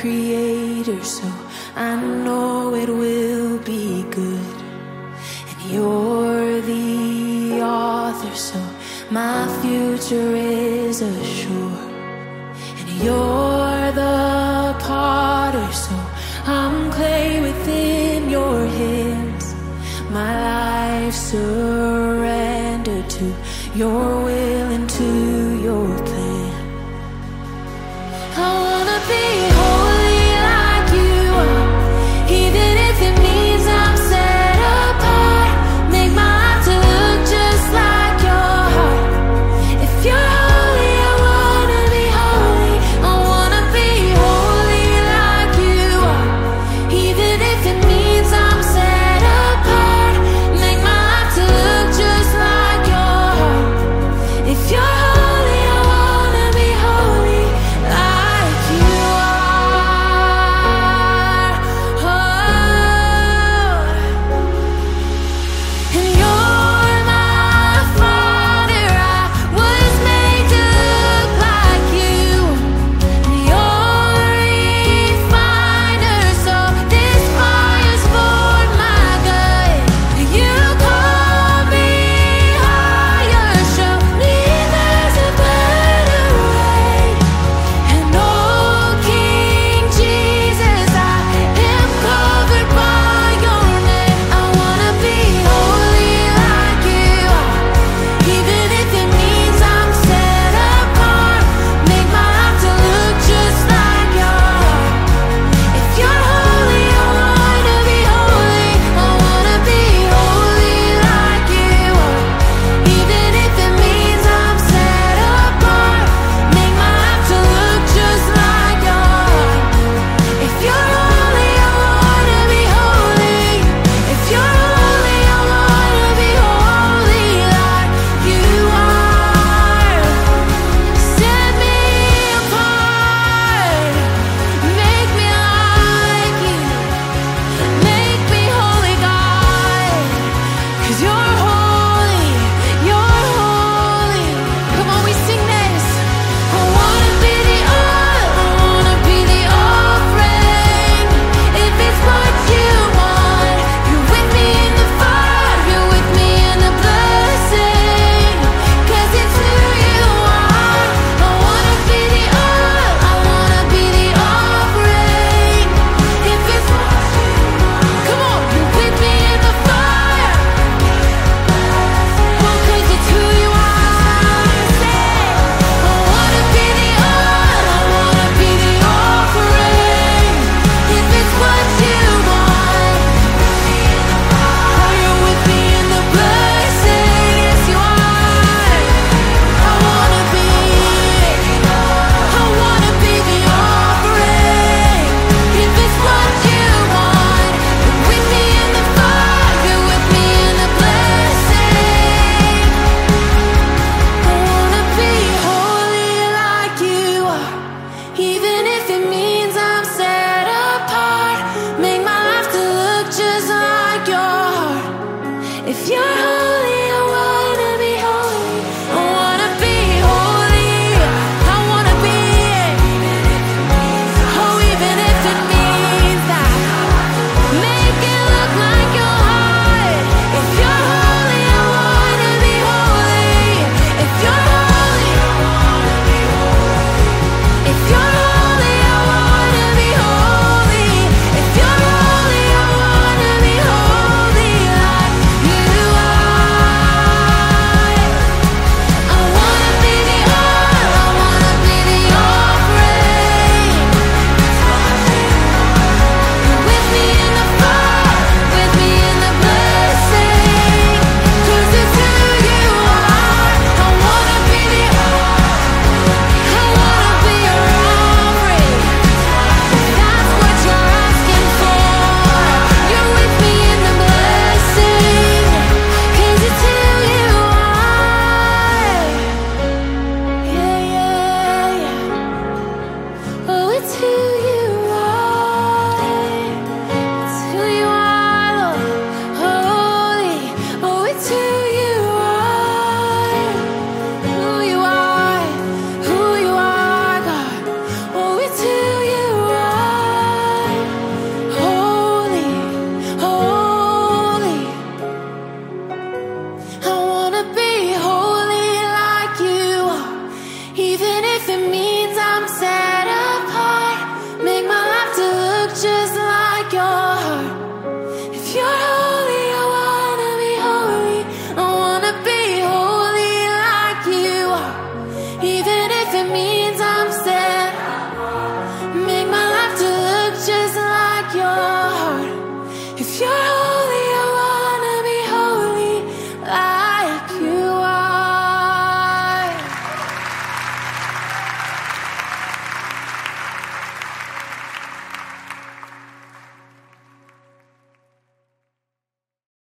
creator, so I know it will be good. And you're the author, so my future is assured. And you're the potter, so I'm clay within your hands. My life surrendered to your will and to your plan. I wanna be holy like you are, even if it means I'm set apart. Make my life to look just like your heart. If you're holy, I wanna be holy. I me